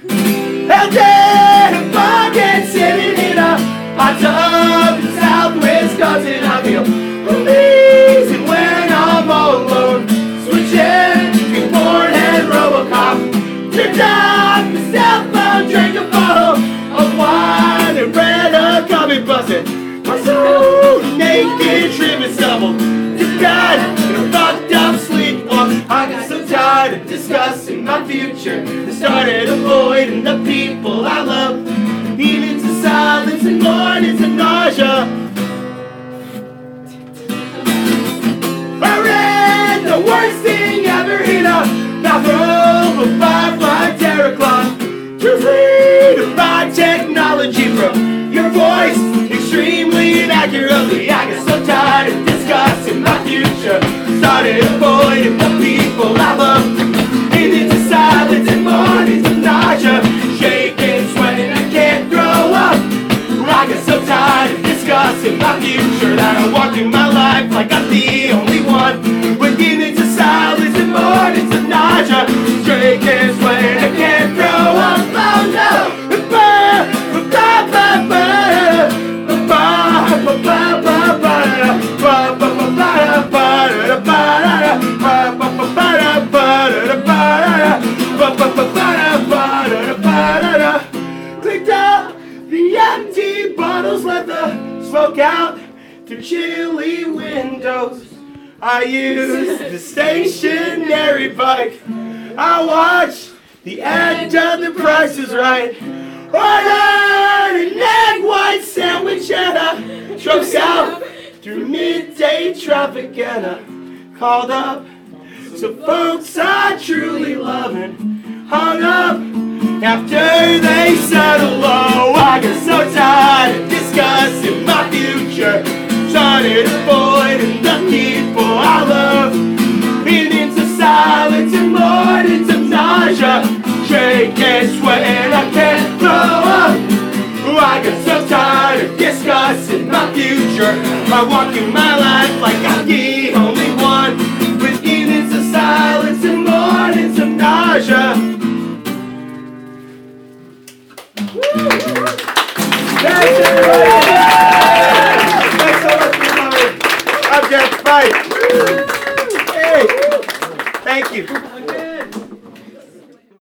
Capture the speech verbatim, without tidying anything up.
Held dead and fucking sitting in a hot tub in Southwest Wisconsin. I feel amazing when I'm all alone, switching between porn and Robocop. Turned off the cell phone, drank a bottle of wine and read a comic busted. My soul naked, trim and stubble to God in a fucked up sleepwalk. I got so tired of discussing my future and started avoiding the people I love. Evenings of silence and mornings of nausea. I read the worst thing ever in a bathrobe of firefly terror cloth. To read about technology from your voice extremely inaccurately. I get so tired of discussing my future. Started avoiding the people I love. Into silence and mornings of nausea. Shaking, sweating, I can't throw up. I get so tired of discussing my future that I walk through my life like I'm the only one. With into silence and mornings of nausea. Shaking, sweating, I can't throw up. Oh no! Clicked out the empty bottles, let the smoke out through chilly windows. I use the stationary bike. I watch the end of The Price is Right. Ordered an egg white sandwich and I drove south through midday traffic and I called up some folks I truly love and hung up after they said hello. I get so tired of discussing my future, started avoiding the people I love. Into silence and mornings of nausea, shaking, sweating, I can't throw up. I get so tired of discussing my future. I walk in my life like I'm the only one, with evenings of silence and mornings of nausea. Thanks everybody! Thanks so much for coming. I'm Jeff Fight. Hey, thank you.